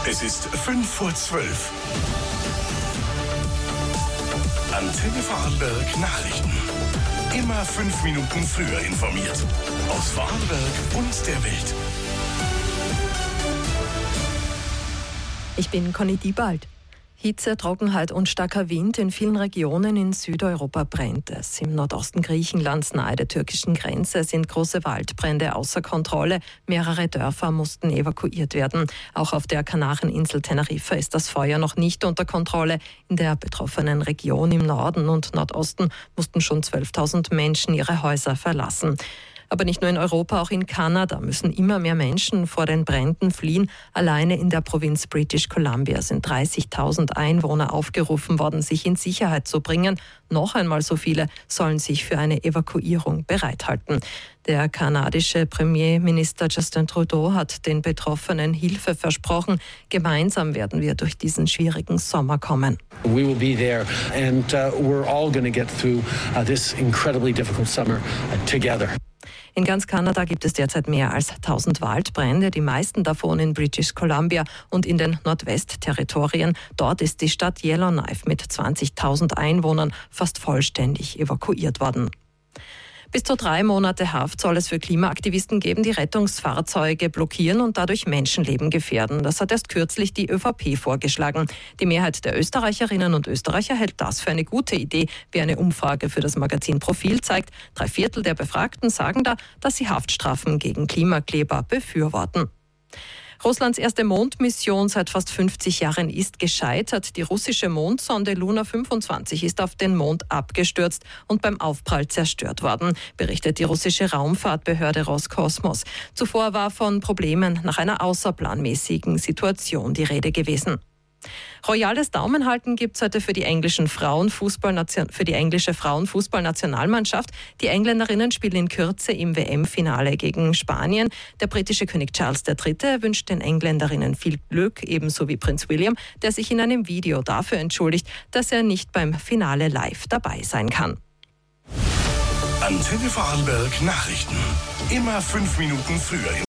Es ist 5:12 Antenne Vorarlberg Nachrichten. Immer 5 Minuten früher informiert. Aus Vorarlberg und der Welt. Ich bin Conny Diebald. Hitze, Trockenheit und starker Wind in vielen Regionen in Südeuropa brennt es. Im Nordosten Griechenlands nahe der türkischen Grenze sind große Waldbrände außer Kontrolle. Mehrere Dörfer mussten evakuiert werden. Auch auf der Kanareninsel Teneriffa ist das Feuer noch nicht unter Kontrolle. In der betroffenen Region im Norden und Nordosten mussten schon 12.000 Menschen ihre Häuser verlassen. Aber nicht nur in Europa, auch in Kanada müssen immer mehr Menschen vor den Bränden fliehen. Alleine in der Provinz British Columbia sind 30.000 Einwohner aufgerufen worden, sich in Sicherheit zu bringen. Noch einmal so viele sollen sich für eine Evakuierung bereithalten. Der kanadische Premierminister Justin Trudeau hat den Betroffenen Hilfe versprochen. Gemeinsam werden wir durch diesen schwierigen Sommer kommen. We will be there and we're all going to get through this incredibly difficult summer together. In ganz Kanada gibt es derzeit mehr als 1000 Waldbrände, die meisten davon in British Columbia und in den Nordwestterritorien. Dort ist die Stadt Yellowknife mit 20.000 Einwohnern fast vollständig evakuiert worden. Bis zu 3 Monate Haft soll es für Klimaaktivisten geben, die Rettungsfahrzeuge blockieren und dadurch Menschenleben gefährden. Das hat erst kürzlich die ÖVP vorgeschlagen. Die Mehrheit der Österreicherinnen und Österreicher hält das für eine gute Idee, wie eine Umfrage für das Magazin Profil zeigt. 3/4 der Befragten sagen da, dass sie Haftstrafen gegen Klimakleber befürworten. Russlands erste Mondmission seit fast 50 Jahren ist gescheitert. Die russische Mondsonde Luna 25 ist auf den Mond abgestürzt und beim Aufprall zerstört worden, berichtet die russische Raumfahrtbehörde Roskosmos. Zuvor war von Problemen nach einer außerplanmäßigen Situation die Rede gewesen. Royales Daumenhalten gibt es heute für die englische Frauenfußballnationalmannschaft. Die Engländerinnen spielen in Kürze im WM-Finale gegen Spanien. Der britische König Charles III. Wünscht den Engländerinnen viel Glück, ebenso wie Prinz William, der sich in einem Video dafür entschuldigt, dass er nicht beim Finale live dabei sein kann. Antenne Vorarlberg Nachrichten. Immer 5 Minuten früher